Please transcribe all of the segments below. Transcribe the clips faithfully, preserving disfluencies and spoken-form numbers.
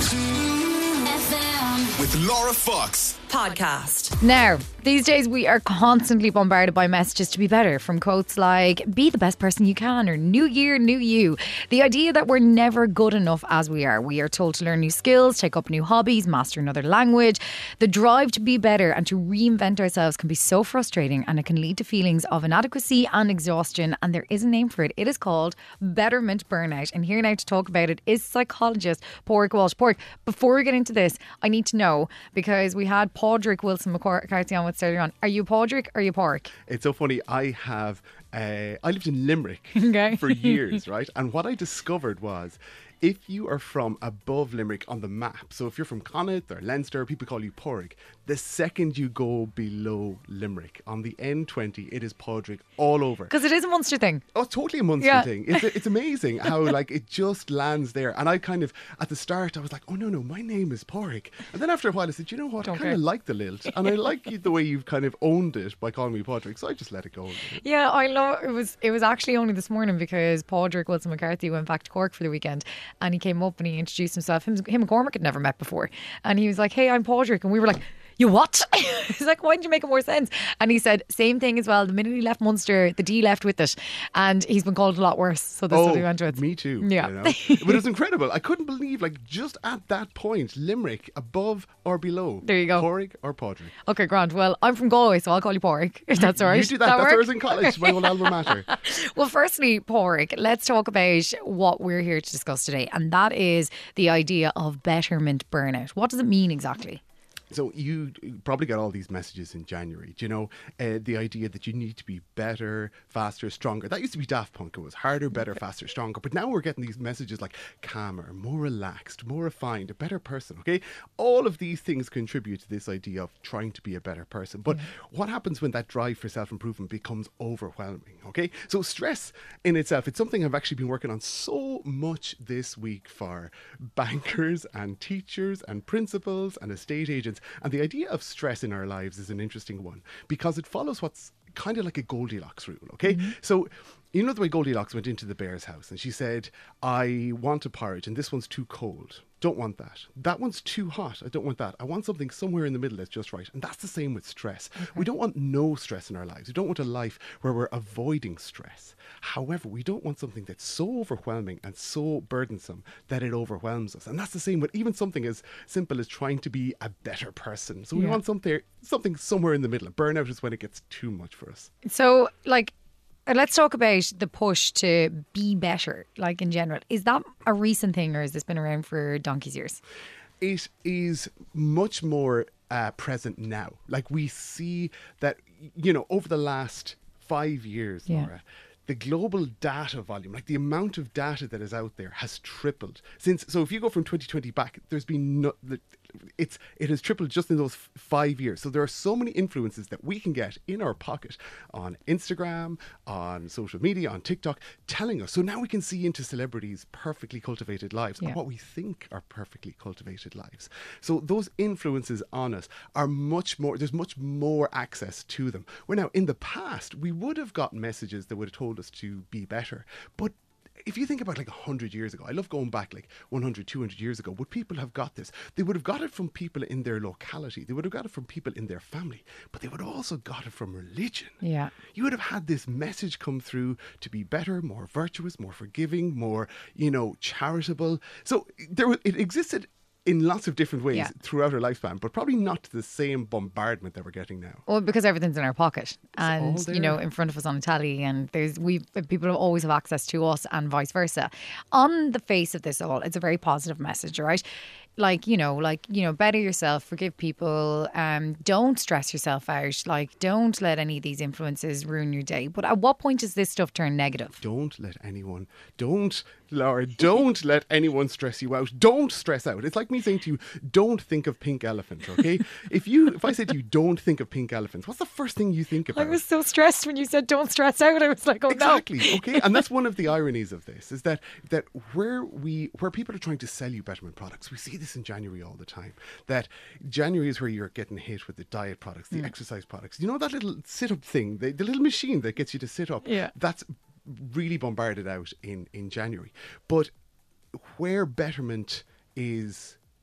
F M with Laura Fox. Podcast. Now, these days we are constantly bombarded by messages to be better, from quotes like, be the best person you can, or new year, new you. The idea that we're never good enough as we are. We are told to learn new skills, take up new hobbies, master another language. The drive to be better and to reinvent ourselves can be so frustrating, and it can lead to feelings of inadequacy and exhaustion. And there is a name for it. It is called betterment burnout. And here now to talk about it is psychologist Pádraig Walsh. Pádraig, before we get into this, I need to know, because we had Pádraig Wilson McCarthy on with earlier on. Are you Pádraig or are you Pádraig? It's so funny. I have, uh, I lived in Limerick Okay. for years, right? And what I discovered was, if you are from above Limerick on the map, so if you're from Connacht or Leinster, people call you Pádraig. The second you go below Limerick on the N twenty, it is Pádraig all over. Because it is a Munster thing. Oh, it's totally a Munster Yeah. thing. It's it's amazing how like it just lands there. And I kind of at the start I was like, oh no no, my name is Pádraig. And then after a while I said, you know what, Don't I kind care. of like the lilt, and I like you- the way you've kind of owned it by calling me Pádraig. So I just let it go. Yeah, I love it. Was it was actually only this morning because Pádraig Wilson McCarthy went back to Cork for the weekend, and he came up and he introduced himself. Him, him and Cormac had never met before, and he was like, "Hey, I'm Pádraig," and we were like, "You what?" He's like, "Why didn't you make it more sense?" And he said, "Same thing as well. The minute he left Munster, the D left with it, and he's been called a lot worse. So that's what he went with." Me too. Yeah. You know? But it was incredible. I couldn't believe, like, just at that point, Limerick, above or below. There you go. Pádraig or Pádraig. Okay, Grant. Well, I'm from Galway, so I'll call you Pádraig, if that's all right. You do that. Does That's where I work? was in college, my old alma mater. Well, firstly, Pádraig, let's talk about what we're here to discuss today, and that is the idea of betterment burnout. What does it mean exactly? So you probably got all these messages in January. Do you know, uh, the idea that you need to be better, faster, stronger. That used to be Daft Punk. It was harder, better, faster, stronger. But now we're getting these messages like calmer, more relaxed, more refined, a better person, okay? All of these things contribute to this idea of trying to be a better person. But what happens when that drive for self-improvement becomes overwhelming, okay? So stress in itself, it's something I've actually been working on so much this week for bankers and teachers and principals and estate agents. And the idea of stress in our lives is an interesting one because it follows what's kind of like a Goldilocks rule, okay? So you know the way Goldilocks went into the bear's house and she said, I want a porridge and this one's too cold. Don't want that. That one's too hot. I don't want that. I want something somewhere in the middle that's just right. And that's the same with stress. We don't want no stress in our lives. We don't want a life where we're avoiding stress. However, we don't want something that's so overwhelming and so burdensome that it overwhelms us. And that's the same with even something as simple as trying to be a better person. So we Yeah. want something, something somewhere in the middle. Burnout is when it gets too much for us. So, like, uh, let's talk about the push to be better, like in general. Is that a recent thing, or has this been around for donkey's years? It is much more uh, present now. Like we see that, you know, over the last five years, Yeah. Laura, the global data volume, like the amount of data that is out there has tripled since. So if you go from twenty twenty back, there's been no, it's, it has tripled just in those f- five years. So there are so many influences that we can get in our pocket on Instagram, on social media, on TikTok, telling us. So now we can see into celebrities' perfectly cultivated lives Yeah. and what we think are perfectly cultivated lives. So those influences on us are much more, there's much more access to them. Where now in the past, we would have got messages that would have told us to be better. But if you think about like one hundred years ago, I love going back like one hundred, two hundred years ago, would people have got this? They would have got it from people in their locality. They would have got it from people in their family. But they would have also got it from religion. Yeah. You would have had this message come through to be better, more virtuous, more forgiving, more, you know, charitable. So there was, it existed in lots of different ways Yeah. throughout our lifespan, but probably not to the same bombardment that we're getting now. Well, because everything's in our pocket, and all you know, there. in front of us on a telly, and there's we people always have access to us, and vice versa. On the face of this all, it's a very positive message, right? Like, you know, like, you know, better yourself, forgive people, um, don't stress yourself out, like, don't let any of these influences ruin your day. But at what point does this stuff turn negative? Don't let anyone, don't, Laura, don't let anyone stress you out. Don't stress out. It's like me saying to you, don't think of pink elephants, okay? if you, if I say to you, don't think of pink elephants, what's the first thing you think about? I was so stressed when you said don't stress out. I was like, oh Exactly. no. Okay. And that's one of the ironies of this is that that where we where people are trying to sell you betterment products, we see this in January all the time. That January is where you're getting hit with the diet products, the exercise products. You know that little sit up thing, the, the little machine that gets you to sit up. Yeah. That's really bombarded out in, in January. But where betterment is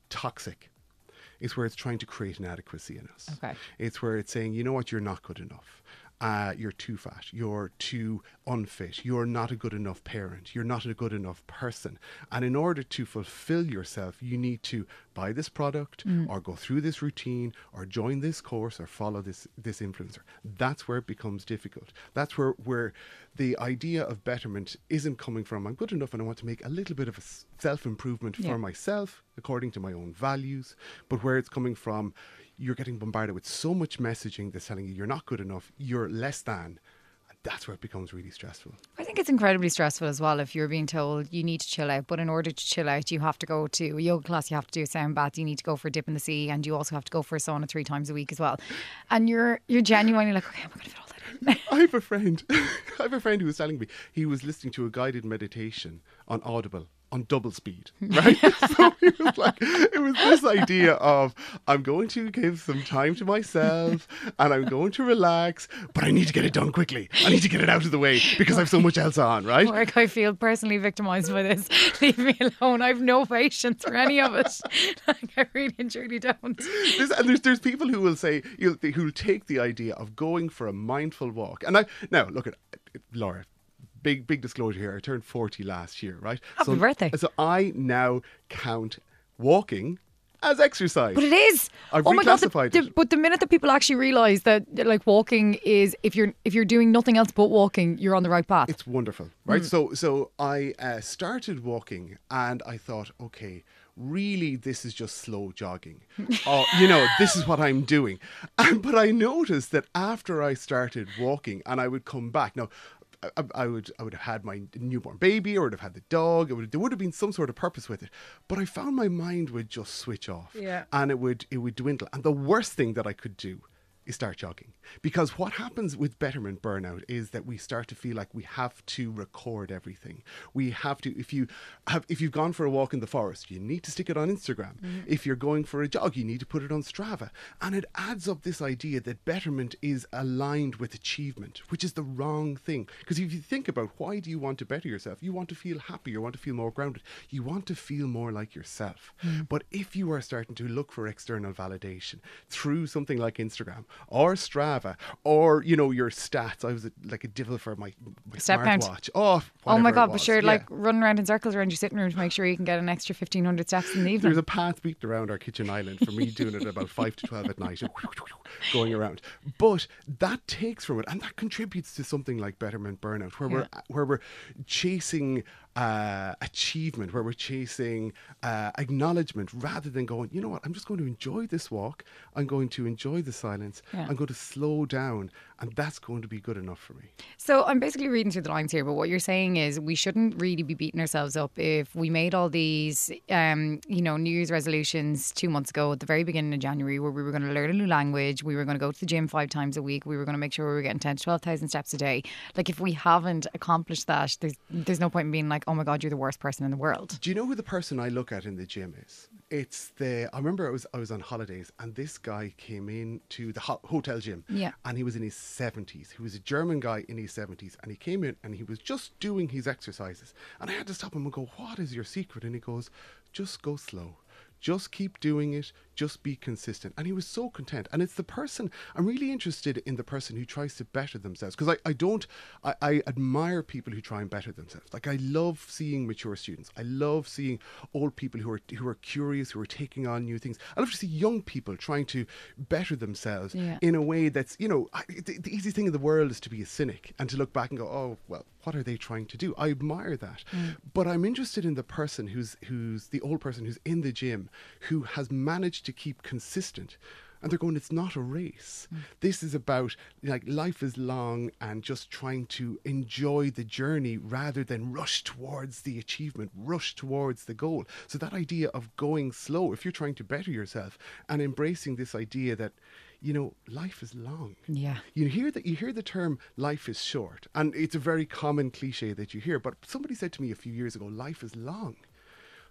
toxic is where it's trying to create inadequacy in us. Okay. It's where it's saying, you know what, you're not good enough. Uh, you're too fat. You're too unfit. You're not a good enough parent. You're not a good enough person. And in order to fulfill yourself, you need to buy this product mm. or go through this routine or join this course or follow this this influencer. That's where it becomes difficult. That's where, where the idea of betterment isn't coming from, I'm good enough and I want to make a little bit of a self-improvement yeah. for myself according to my own values, but where it's coming from, you're getting bombarded with so much messaging that's telling you you're not good enough, you're less than. That's where it becomes really stressful. I think it's incredibly stressful as well if you're being told you need to chill out. But in order to chill out, you have to go to a yoga class, you have to do a sound bath, you need to go for a dip in the sea, and you also have to go for a sauna three times a week as well. And you're you're genuinely like, okay, I'm going to fit all that in. I have a friend. I have a friend who was telling me he was listening to a guided meditation on Audible on double speed, right? So it was like, it was this idea of, I'm going to give some time to myself and I'm going to relax, but I need to get it done quickly. I need to get it out of the way because I have so much else on, right? Like, I feel personally victimised by this. Leave me alone. I have no patience for any of it. Like, I really and truly don't. There's, and there's, there's people who will say, you'll, who'll take the idea of going for a mindful walk. And I, now, look at Laura. Big big disclosure here. I turned forty last year, right? Happy so, birthday. So I now count walking as exercise. But it is. I've oh my God, the, reclassified the, it. But the minute that people actually realise that like walking is, if you're if you're doing nothing else but walking, you're on the right path. It's wonderful, right? Mm. So so I uh, started walking and I thought, okay, really, this is just slow jogging. Oh, you know, this is what I'm doing. And, but I noticed that after I started walking and I would come back. Now, I, I would I would have had my newborn baby or would have had the dog. It would, there would have been some sort of purpose with it. But I found my mind would just switch off. Yeah. And it would it would dwindle. And the worst thing that I could do is start jogging. Because what happens with betterment burnout is that we start to feel like we have to record everything. We have to, if you have, if you've gone for a walk in the forest, you need to stick it on Instagram. Mm-hmm. If you're going for a jog, you need to put it on Strava. And it adds up this idea that betterment is aligned with achievement, which is the wrong thing. Because if you think about why do you want to better yourself, you want to feel happy, you want to feel more grounded, you want to feel more like yourself. Mm-hmm. But if you are starting to look for external validation through something like Instagram, or Strava, or, you know, your stats. I was a, like a devil for my, my Step smartwatch. Oh, oh my God, but sure, yeah. like running around in circles around your sitting room to make sure you can get an extra fifteen hundred steps in the evening. There's a path beaten around our kitchen island for me doing it at about five to twelve at night, going around. But that takes from it, and that contributes to something like betterment burnout, where yeah. we're where we're chasing Uh, achievement, where we're chasing uh, acknowledgement rather than going, you know what, I'm just going to enjoy this walk, I'm going to enjoy the silence, yeah. I'm going to slow down, and that's going to be good enough for me. So I'm basically reading through the lines here, but what you're saying is we shouldn't really be beating ourselves up if we made all these um, you know, New Year's resolutions two months ago at the very beginning of January, where we were going to learn a new language, we were going to go to the gym five times a week, we were going to make sure we were getting ten to twelve thousand steps a day. Like, if we haven't accomplished that, there's, there's no point in being like, oh my God, you're the worst person in the world. Do you know who the person I look at in the gym is? It's the, I remember I was I was on holidays and this guy came in to the ho- hotel gym. Yeah. And he was in his seventies. He was a German guy in his seventies, and he came in and he was just doing his exercises. And I had to stop him and go, what is your secret? And he goes, just go slow. Just keep doing it. Just be consistent. And he was so content. And it's the person, I'm really interested in the person who tries to better themselves. Because I, I don't, I, I admire people who try and better themselves. Like, I love seeing mature students. I love seeing old people who are who are curious, who are taking on new things. I love to see young people trying to better themselves yeah. in a way that's, you know, I, the, the easy thing in the world is to be a cynic and to look back and go, oh, well, what are they trying to do? I admire that. Mm. But I'm interested in the person who's who's the old person who's in the gym, who has managed to keep consistent. And they're going, it's not a race. Mm. This is about, like, life is long and just trying to enjoy the journey rather than rush towards the achievement, rush towards the goal. So that idea of going slow, if you're trying to better yourself, and embracing this idea that, you know, life is long. Yeah. You hear that you hear the term life is short, and it's a very common cliche that you hear, but somebody said to me a few years ago, life is long.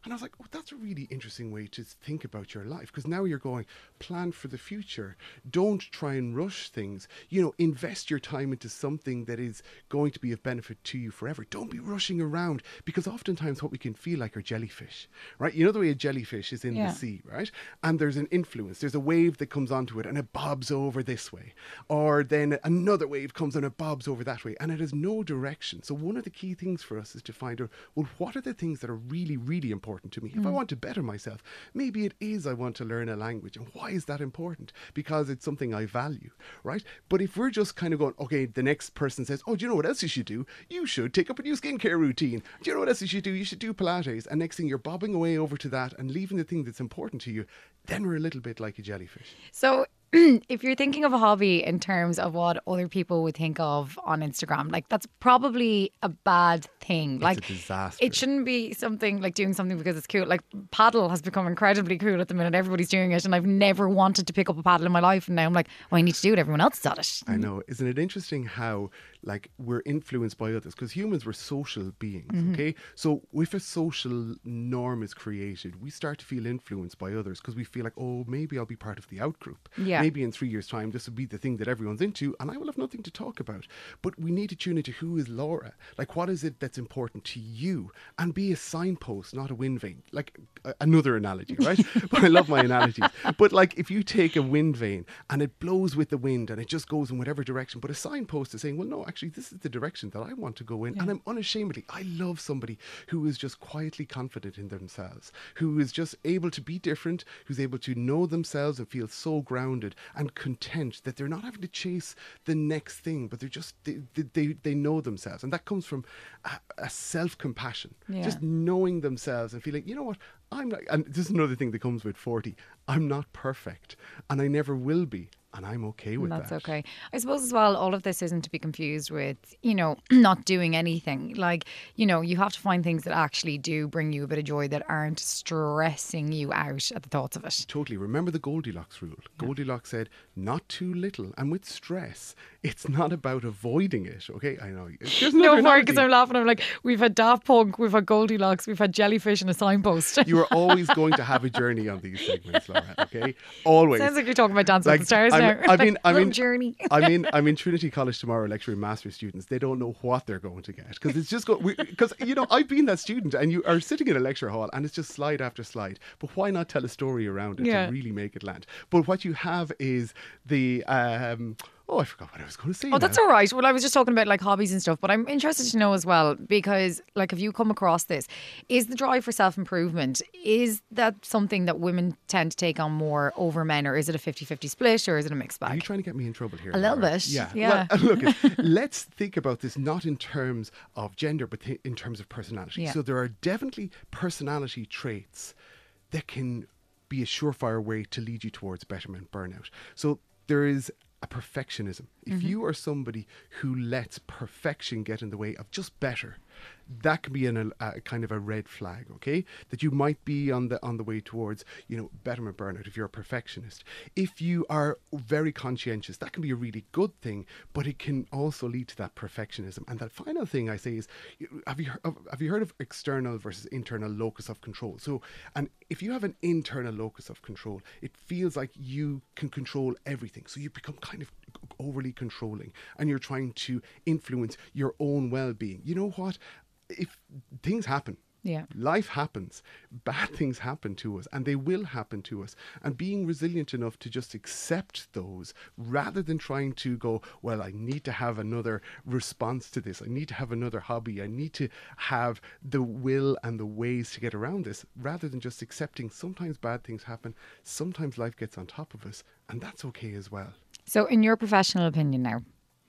And I was like, oh, that's a really interesting way to think about your life, because now you're going, plan for the future. Don't try and rush things. You know, invest your time into something that is going to be of benefit to you forever. Don't be rushing around, because oftentimes what we can feel like are jellyfish, right? You know the way a jellyfish is in Yeah. the sea, right? And there's an influence. There's a wave that comes onto it and it bobs over this way. Or then another wave comes and it bobs over that way. And it has no direction. So one of the key things for us is to find out, well, what are the things that are really, really important to me? If I want to better myself, maybe it is I want to learn a language. And why is that important? Because it's something I value, right? But if we're just kind of going, okay, the next person says, oh, do you know what else you should do? You should take up a new skincare routine. Do you know what else you should do? You should do Pilates. And next thing you're bobbing away over to that and leaving the thing that's important to you, then we're a little bit like a jellyfish. So if you're thinking of a hobby in terms of what other people would think of on Instagram, like that's probably a bad thing. Like It's a disaster. it shouldn't be something like doing something because it's cool. Like paddle has become incredibly cool at the minute. Everybody's doing it, and I've never wanted to pick up a paddle in my life, and now I'm like, well, I need to do it. Everyone else is at it. I know. Isn't it interesting how, like, we're influenced by others? Because humans were social beings, Mm-hmm. okay? So if a social norm is created, we start to feel influenced by others because we feel like, oh, maybe I'll be part of the out group. Yeah. Maybe in three years' time, this will be the thing that everyone's into, and I will have nothing to talk about. But we need to tune into who is Laura. Like, what is it that's important to you? And be a signpost, not a wind vane. Like, a- another analogy, right? But I love my analogies. But, like, if you take a wind vane and it blows with the wind and it just goes in whatever direction, but a signpost is saying, well, no, actually, this is the direction that I want to go in. And I'm unashamedly, I love somebody who is just quietly confident in themselves, who is just able to be different, who's able to know themselves and feel so grounded and content that they're not having to chase the next thing, but they're just, they, they, they, they know themselves. And that comes from a, a self-compassion, Yeah. just knowing themselves and feeling, you know what, I'm not, and this is another thing that comes with forty, I'm not perfect and I never will be. And I'm okay with And that's that. okay. I suppose as well, all of this isn't to be confused with, you know, not doing anything. Like, you know, you have to find things that actually do bring you a bit of joy that aren't stressing you out at the thoughts of it. Totally. Remember the Goldilocks rule. Goldilocks said, not too little. And with stress, it's not about avoiding it. Okay, I know. There's No, another sorry, because analogy. I'm laughing. I'm like, we've had Daft Punk, we've had Goldilocks, we've had jellyfish and a signpost. You are always going to have a journey on these segments, Laura. Okay, always. Sounds like you're talking about Dancing Like, with the Stars I'm- now. I mean, I Little mean, journey. I'm in, I'm in Trinity College tomorrow lecturing master's students. They don't know what they're going to get because it's just go because you know I've been that student, and you are sitting in a lecture hall and it's just slide after slide. But why not tell a story around it Yeah. to really make it land? But what you have is the um, oh, I forgot what I was going to say. Oh, that's now. all right. Well, I was just talking about like hobbies and stuff, but I'm interested to know as well because, like, have you come across this? Is the drive for self improvement, is that something that women tend to take on more over men, or is it a fifty-fifty split, or is it a mixed Are you bag? trying to get me in trouble here? A little Laura? bit, Yeah. yeah. Well, look, let's think about this not in terms of gender, but th- in terms of personality. Yeah. So there are definitely personality traits that can be a surefire way to lead you towards betterment, burnout. So there is a perfectionism. If you are somebody who lets perfection get in the way of just better, that can be an, a, a kind of a red flag, okay? That you might be on the on the way towards, you know, betterment burnout if you're a perfectionist. If you are very conscientious, that can be a really good thing, but it can also lead to that perfectionism. And that final thing I say is, you- have you heard, have you heard of external versus internal locus of control? So, and if you have an internal locus of control, it feels like you can control everything. So you become kind of overly controlling, and you're trying to influence your own well-being. You know what? If things happen, Yeah. life happens, bad things happen to us, and they will happen to us. And being resilient enough to just accept those rather than trying to go, well, I need to have another response to this. I need to have another hobby. I need to have the will and the ways to get around this, rather than just accepting sometimes bad things happen. Sometimes life gets on top of us, and that's okay as well. So, in your professional opinion now,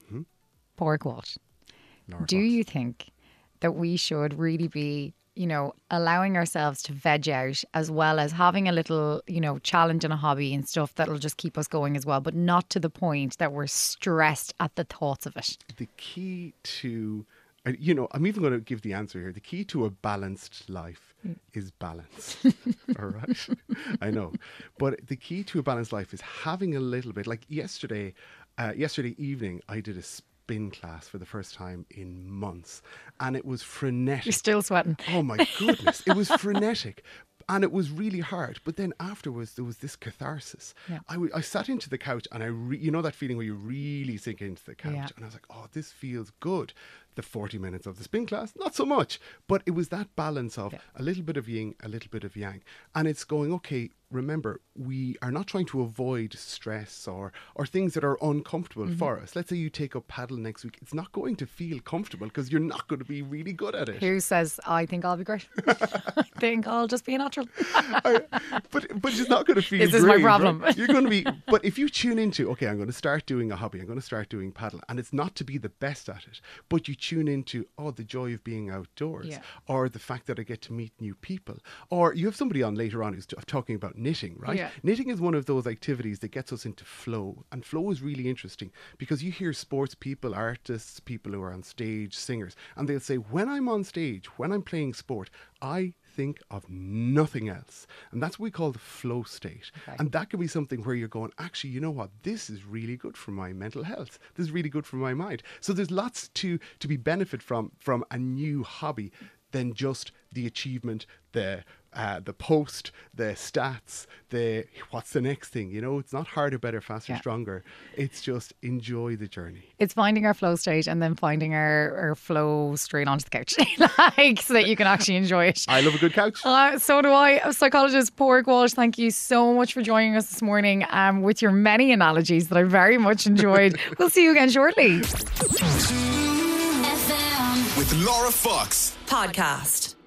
Pork what? Laura Do Fox. you think that we should really be, you know, allowing ourselves to veg out as well as having a little, you know, challenge and a hobby and stuff that'll just keep us going as well, but not to the point that we're stressed at the thoughts of it? The key to, uh, you know, I'm even going to give the answer here. The key to a balanced life is balance. All right. I know. But the key to a balanced life is having a little bit, like yesterday, uh, yesterday evening, I did a spin class for the first time in months, and it was frenetic. You're still sweating. Oh my goodness, it was frenetic. And it was really hard. But then afterwards, there was this catharsis. Yeah. I, w- I sat into the couch and I, re- you know that feeling where you really sink into the couch. Yeah. And I was like, oh, this feels good. The forty minutes of the spin class, not so much. But it was that balance of Yeah. a little bit of yin, a little bit of yang. And it's going, okay, remember, we are not trying to avoid stress or, or things that are uncomfortable Mm-hmm. for us. Let's say you take up paddle next week. It's not going to feel comfortable because you're not going to be really good at it. Who says, I think I'll be great? I think I'll just be a natural. I, but but it's not going to feel This is my great, problem. right? You're going to be, but if you tune into, okay, I'm going to start doing a hobby, I'm going to start doing paddle, and it's not to be the best at it, but you tune into, oh, the joy of being outdoors, Yeah. or the fact that I get to meet new people, or you have somebody on later on who's t- talking about knitting, right? Yeah. Knitting is one of those activities that gets us into flow, and flow is really interesting because you hear sports people, artists, people who are on stage, singers, and they'll say, when I'm on stage, when I'm playing sport, I think of nothing else. And that's what we call the flow state. Okay. And that can be something where you're going, actually, you know what? This is really good for my mental health. This is really good for my mind. So there's lots to, to be benefit from from a new hobby than just the achievement, the uh, the post, the stats, the what's the next thing. You know, it's not harder, better, faster, Yeah. stronger. It's just enjoy the journey. It's finding our flow state and then finding our, our flow straight onto the couch, like so that you can actually enjoy it. I love a good couch. Uh, so do I. Psychologist Pádraig Walsh, thank you so much for joining us this morning um, with your many analogies that I very much enjoyed. We'll see you again shortly. F M With Laura Fox. podcast.